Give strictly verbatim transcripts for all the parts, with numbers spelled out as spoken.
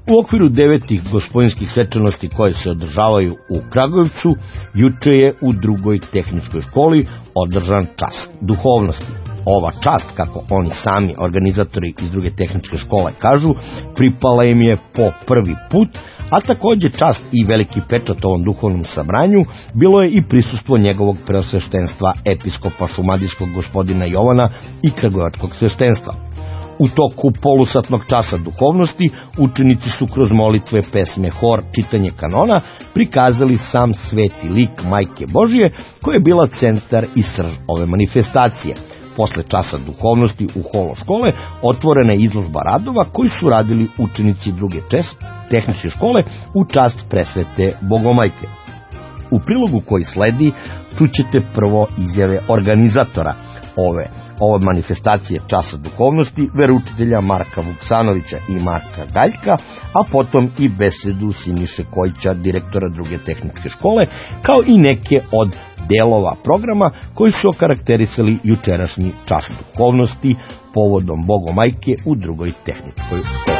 U okviru devetih gospodinskih svečanosti koje se održavaju u Kragujevcu, juče je u drugoj tehničkoj školi održan čast duhovnosti. Ova čast, kako oni sami organizatori iz druge tehničke škole kažu, pripala im je po prvi put, a takođe čast i veliki pečat ovom duhovnom sabranju bilo je i prisustvo njegovog preosveštenstva episkopa šumadijskog gospodina Jovana i kragujevačkog sveštenstva. U toku polusatnog časa duhovnosti učenici su kroz molitve, pesme, hor, čitanje kanona prikazali sam sveti lik Majke Božije, koja je bila centar i srž ove manifestacije. Posle časa duhovnosti u holu škole otvorena je izložba radova koji su radili učenici druge čes, tehničke škole u čast presvete Bogomajke. U prilogu koji sledi čućete prvo izjave organizatora ove ove manifestacije časa duhovnosti, veroučitelja Marka Vuksanovića i Marka Galjka, a potom i besedu Siniše Kojića, direktora druge tehničke škole, kao i neke od delova programa koji su okarakterisali jučerašnji čas duhovnosti povodom Bogomajke u drugoj tehničkoj školi.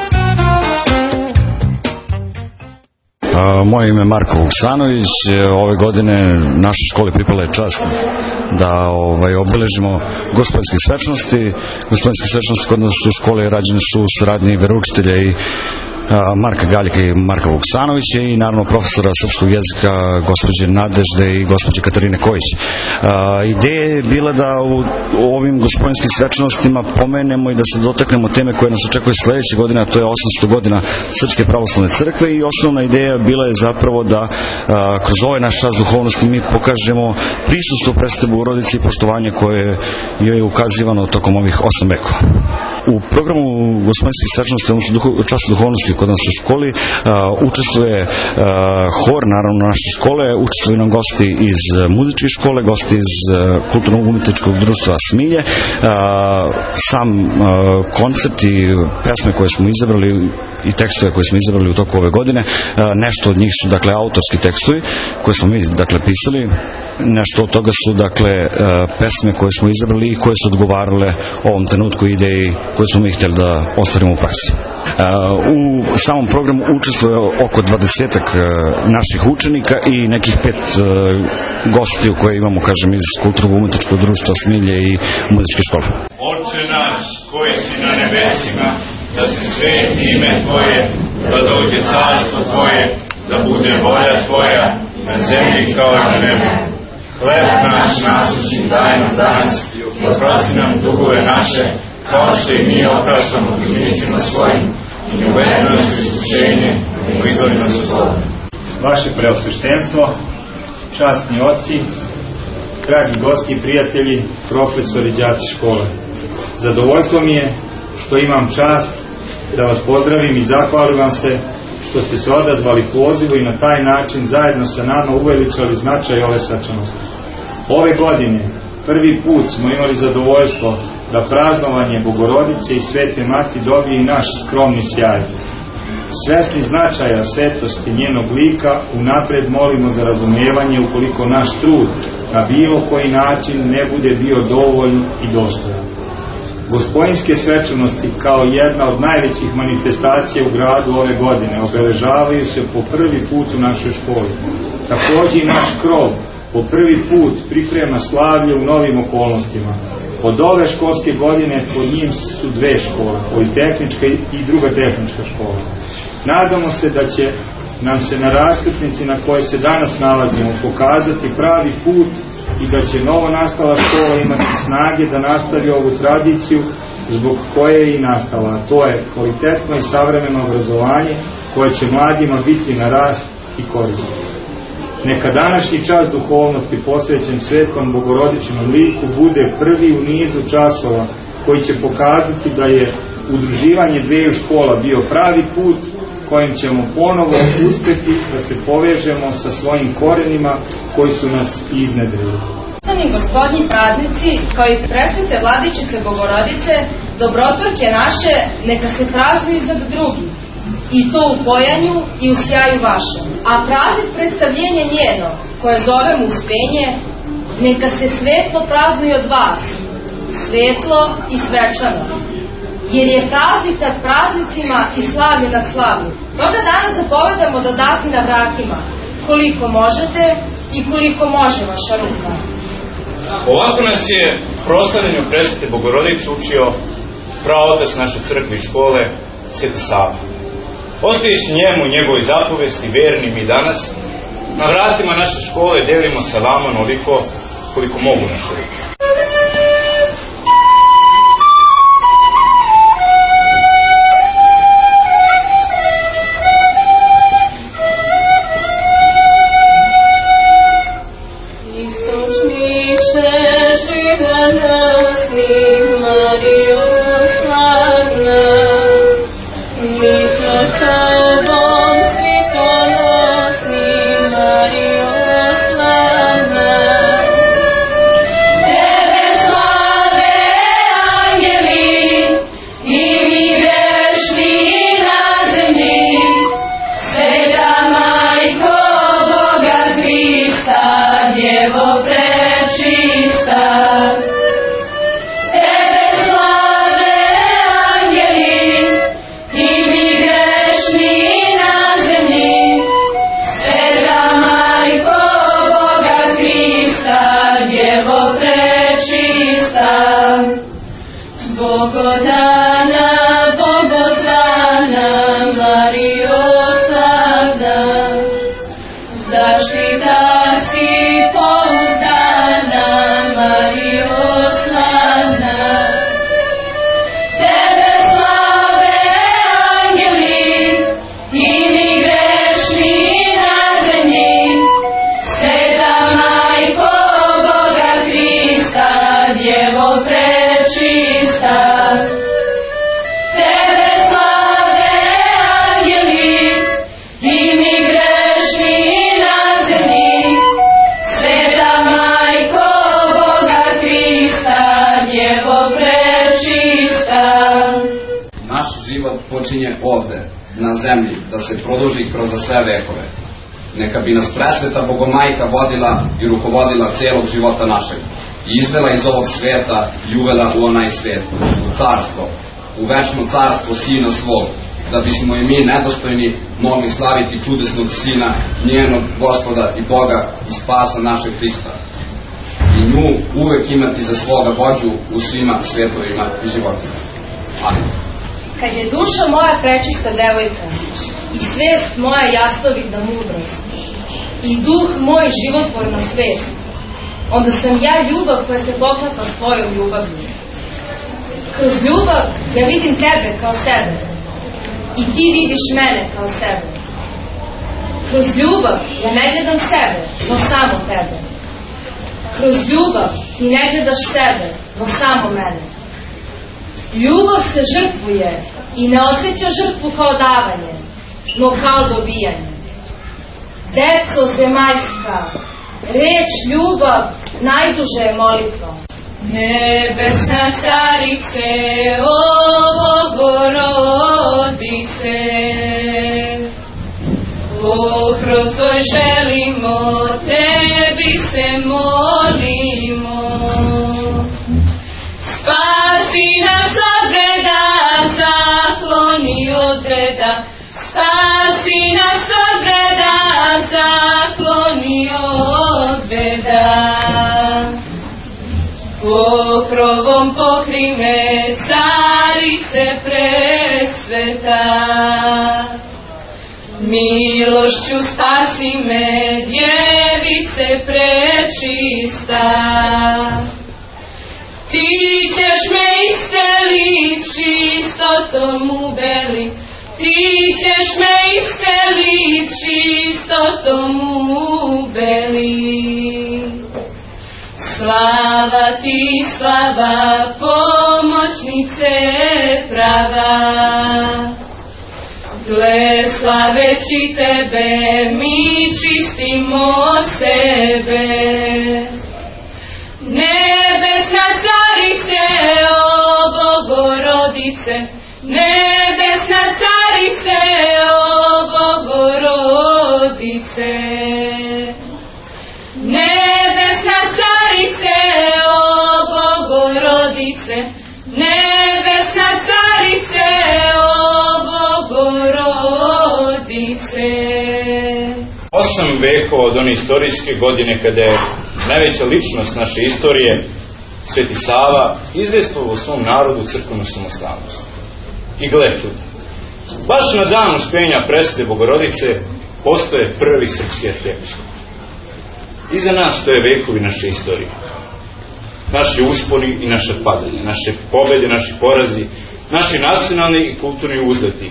Moje ime je Marko Vuksanović. Ove godine našoj školi pripala je čast da ovaj, obeležimo gospodinske svečnosti. Gospodinske svečnosti kod nas u školi rađene su u saradnji veroučitelja i Marka Galjka i Marka Vuksanovića i naravno profesora srpskog jezika gospođe Nadežde i gospođe Katarine Kojić. Ideja je bila da u ovim gospodinskim svečanostima pomenemo i da se dotaknemo teme koje nas očekuje sledeće godine, a to je osamsto godina Srpske pravoslavne crkve, i osnovna ideja bila je zapravo da a, kroz ovaj naš čas duhovnosti mi pokažemo prisustvo Presvete Bogorodice i poštovanje koje joj je ukazivano tokom ovih osam vekova. U programu gospodinskih svečanosti, odnosno časa duhovnosti kod nas u školi, uh, učestvuje uh, hor, naravno naše škole, učestvuju nam gosti iz muzičke škole, gosti iz uh, kulturno-umetničkog društva Smilje. Uh, sam uh, koncept i pesme koje smo izabrali i tekstove koje smo izabrali u toku ove godine, uh, nešto od njih su dakle autorski tekstovi koje smo mi dakle pisali, nešto od toga su dakle uh, pesme koje smo izabrali i koje su odgovarale ovom trenutku ideji koje smo mi htjeli da ostvarimo u praksi. Uh, u samom programu učestvuje oko dvadesetak uh, naših učenika i nekih pet uh, gostiju koje imamo, kažem, iz kulturno-umetničkog društva Smilje i muzičke škole. Oče naš, koji si na nebesima, da se sveti ime Tvoje, da dođe carstvo Tvoje, da bude volja Tvoja, na zemlji kao i na nebu. Hleb naš nasušni daj nam danas, oprosti nam dugove naše, kao što i mi opraštamo dužnicima svojim, i ne uvedi nas u iskušenje, i izbavi nas od zla. Vaše preosveštenstvo, časni oci, dragi gosti i prijatelji, profesori, đaci škole. Zadovoljstvo mi je što imam čast da vas pozdravim i zahvalim vam se što ste se odazvali pozivu i na taj način zajedno sa nama uveličali značaj ove svečanosti. Ove godine prvi put smo imali zadovoljstvo da praznovanje Bogorodice i Svete Mati dobije i naš skromni sjaj. Svesni značaja svetosti njenog lika, unapred molimo za razumijevanje ukoliko naš trud na bilo koji način ne bude bio dovoljan i dostojan. Gospodinske svečanosti kao jedna od najvećih manifestacija u gradu ove godine obeležavaju se po prvi put u našoj školi. Također i naš krov po prvi put priprema slavlje u novim okolnostima. Od ove školske godine pod njim su dve škole, Politehnička i druga tehnička škola. Nadamo se da će nam se na raskrsnici na kojoj se danas nalazimo pokazati pravi put i da će novo nastala škola imati snage da nastavi ovu tradiciju zbog koje je i nastala, a to je kvalitetno i savremeno obrazovanje koje će mladima biti na rast i korist. Neka današnji čas duhovnosti posvećen Svetom Bogorodičinom liku bude prvi u nizu časova koji će pokazati da je udruživanje dveju škola bio pravi put kojim ćemo ponovo uspjeti da se povežemo sa svojim korenima koji su nas iznedrili. Poštovani gospodnji praznici, kao i presvete Vladičice Bogorodice, dobrotvorke naše, neka se praznuju iznad drugih, i to u pojanju i u sjaju vašem. A praznik predstavljenja njeno, koje zovemo uspenje, neka se svetlo praznuje od vas, svetlo i svečano. jer je praznik nad praznicima i slavlje nad slavljem. Toga danas zapovedamo dodati na vratima, koliko možete i koliko može vaša ruka. Ovako nas je proslavljenju Presvete Bogorodice učio praotac naše crkve i škole, Sveti Sava. Ostajući njemu i njegovoj zapovesti, vernim i danas, na vratima naše škole delimo salamu onoliko koliko mogu naše ruke. Bogodana, Bogozvana, Marijo slavna, zaštita si pouzdana, Marijo slavna. Tebe slave angeli i mi grešni na zemlji, Sveta Majko Boga Hrista, Djevo prečista. Tebe slave angeli i mi grešni na zemlji, Sveta Majko Boga Hrista, Djevo prečista. Naš život počinje ovde, na zemlji, da se produži kroz sve vekove. Neka bi nas presveta Bogomajka vodila i rukovodila celog života našeg i izvela iz ovog sveta i uvela u onaj svet, u carstvo, u večno carstvo Sina svog, da bismo i mi nedostojni mogli slaviti čudesnog Sina, njenog Gospoda i Boga i spasa našeg Hrista. I nju uvek imati za svoga vođu u svima svetovima i životima. Amin. Kad je duša moja prečista devojka i svest moja jasnovita mudrost i duh moj životvorna svest, onda sam ja ljubav koja se poklapa svojom ljubavlju. Kroz ljubav ja vidim tebe kao sebe i ti vidiš mene kao sebe. Kroz ljubav ja ne gledam sebe, no samo tebe. Kroz ljubav ti ne gledaš sebe, no samo mene. Ljubav se žrtvuje i ne osjeća žrtvu kao davanje, no kao dobijanje. Deco zemaljska, reč ljubav najduže je molitva. Nebesna carice, o Bogorodice, pokrov tvoj želimo, tebi se molimo. Spasi nas od breda, zakloni od breda, spasi nas od breda, zakloni od breda. Pokrovom pokri me, carice presveta, milošću spasi me, djevice prečista. Ti ćeš me iscelit, čistotom ubelit, ti ćeš me iscelit, čistotom ubelit. Slava ti, slava, pomoćnice prava, gle slaveći tebe, mi čistimo sebe. Nebesna carice, o Bogorodice, nebesna carice, o Bogorodice. Nebesna carice, o Bogorodice, nebesna carice, vekova, od one istorijske godine kada je najveća ličnost naše istorije, Sveti Sava, izvestovao svom narodu crkvenu samostalnost. I gle čuda, baš na dan uspenja presvete Bogorodice postoje prvi srpski arhijepiskop. Iza nas stoje vekovi naše istorije. Naši usponi i naše padanje, naše pobede, naši porazi, naši nacionalni i kulturni uzleti,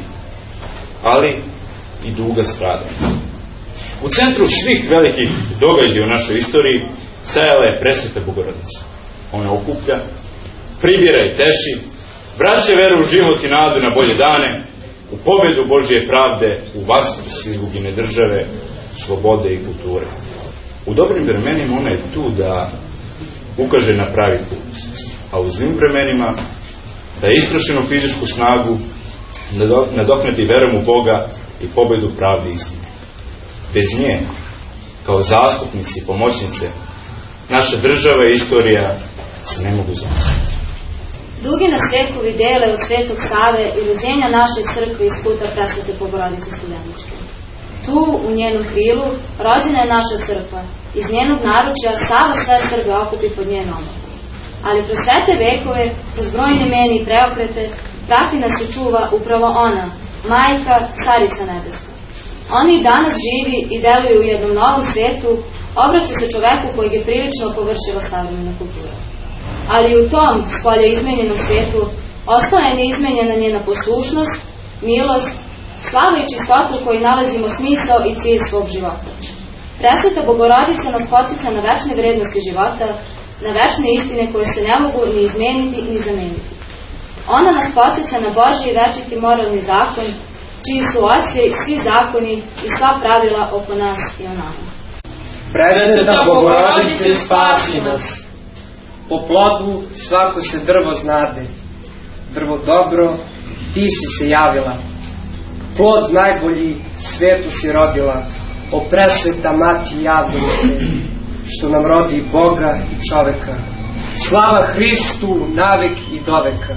ali i duga stradanja. U centru svih velikih događaja u našoj istoriji stajala je presveta Bogorodica. Ona okuplja, pribira i teši, vraća veru u život i nadu na bolje dane, u pobedu Božje pravde, u vaskrs izgubljene države, slobode i kulture. U dobrim vremenima ona je tu da ukaže na pravi put, a u zlim vremenima da istrošenu fizičku snagu nadoknati verom u Boga i pobedu pravde i istine. Bez nje, kao zastupnici i pomoćnice, naša država i istorija se ne mogu zamisliti. Dugi nas vekovi dele od Svetog Save i rođenja naše crkve iz puta presvete Bogorodice Studeničke. Tu, u njenom krilu, rođena je naša crkva. Iz njenog naručja Sava sve Srbe okupi pod njen omak. Ali kroz sve te vekove, kroz brojne meni i preokrete, prati nas i čuva upravo ona, Majka, Carica Nebeska. Oni danas živi i deluju u jednom novom svetu, obraća se čoveku kojeg je prilično površila savremena kultura. Ali u tom spolja izmenjenom svetu ostala je neizmenjena njena poslušnost, milost, slava i čistotu koji nalazimo smisao i cilj svog života. Presveta Bogorodica nas podsjeća na večne vrednosti života, na večne istine koje se ne mogu ni izmeniti ni zameniti. Ona nas podsjeća na Božji i večiti moralni zakon, čiji su osje svi zakoni i sva pravila oko nas i o nama. Presveta Bogorodice, spasi nas. Po plodu svako se drvo znade. Drvo dobro, ti si se javila. Plod najbolji svetu si rodila. O presveta mati javljenice, što nam rodi Boga i čoveka. Slava Hristu navek i doveka.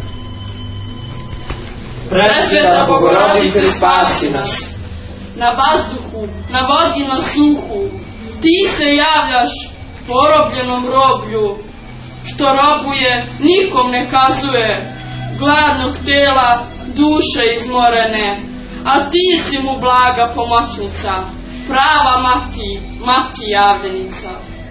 Presveta Bogorodice, spasi nas. Na vazduhu, na vodi, na suhu, ti se javljaš porobljenom roblju, što robuje, nikom ne kazuje, gladnog tela, duše izmorene, a ti si mu blaga pomoćnica, prava mati, mati javljenica.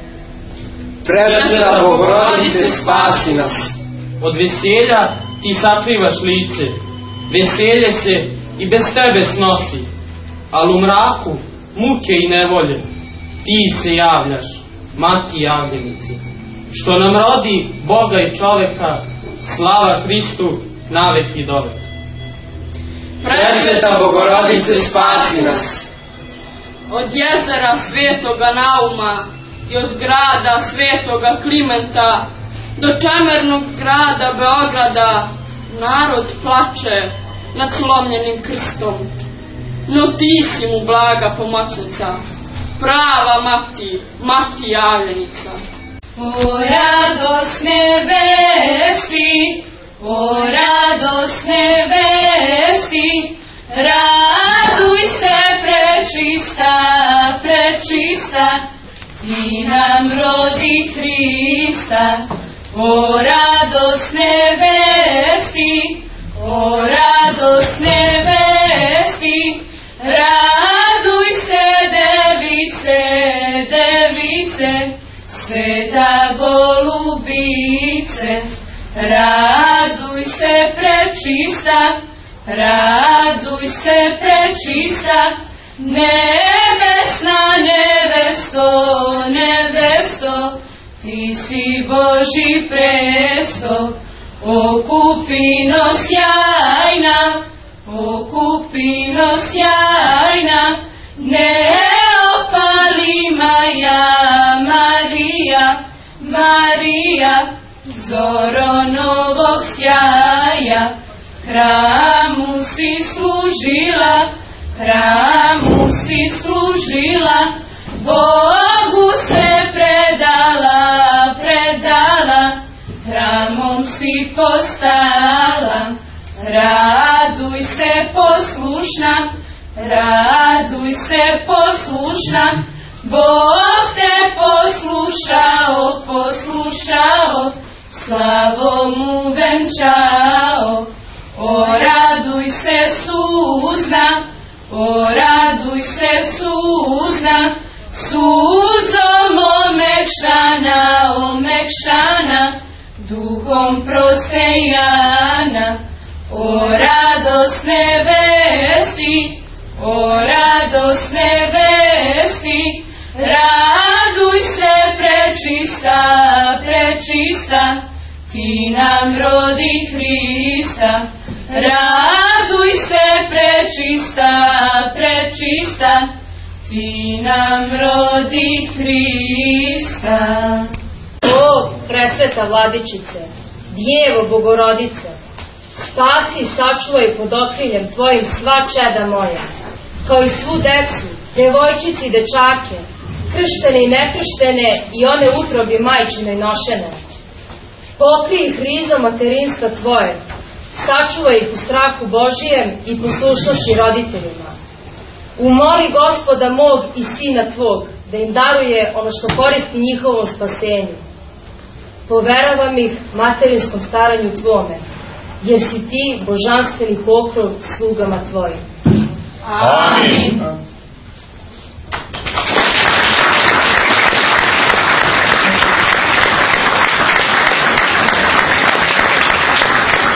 Presveta Bogorodice, spasi nas. Od veselja ti sakrivaš lice, veselje se i bez tebe snosi, ali u mraku muke i nevolje ti se javljaš, mati javljenici, što nam rodi Boga i čoveka, slava Hristu navek i dovek. Presveta Bogorodice, spasi nas. Od jezera Svetoga Nauma i od grada Svetoga Klimenta do čemernog grada Beograda narod plače nad slomljenim krstom. No ti si mu blaga pomoćnica, prava mati, mati javljenica. O radosne vesti, o radosne vesti, raduj se prečista, prečista, ti nam rodi Hrista. O radosne vesti, o radosne vesti, raduj se device, device, sveta golubice, raduj se prečista, raduj se prečista, nebesna nevesto, nevesto, ti si Božji presto, o kupino sjajna, o kupino sjajna, ne opali Maja, Marija, Marija, zoro novog sjaja, hramu si služila, hramu si služila, Bogu se predala, predala, hramom si postala, raduj se poslušna, raduj se poslušna, Bog te poslušao, poslušao, slavom mu venčao. O raduj se suzna, o raduj se suzna, suzom omekšana, omekšana, duhom prosejana. O radosne vesti, o radosne vesti, raduj se prečista, prečista, ti nam rodi Hrista. Raduj se prečista, prečista, ti nam rodi Hrista. O, presveta vladičice, Djevo Bogorodice, spasi i sačuvaj pod okriljem tvojim sva čeda moja, kao i svu decu, devojčici i dečake, krštene i nekrštene i one utrobi majčine i nošene. Pokrij ih rizom materinstva tvoje, sačuvaj ih u strahu Božijem i poslušnosti roditeljima. Umoli Gospoda mog i Sina tvog, da im daruje ono što koristi njihovom spasenju. Poveravam ih materinskom staranju tvome, jer si ti božanstveni poklon slugama tvojim. Amen.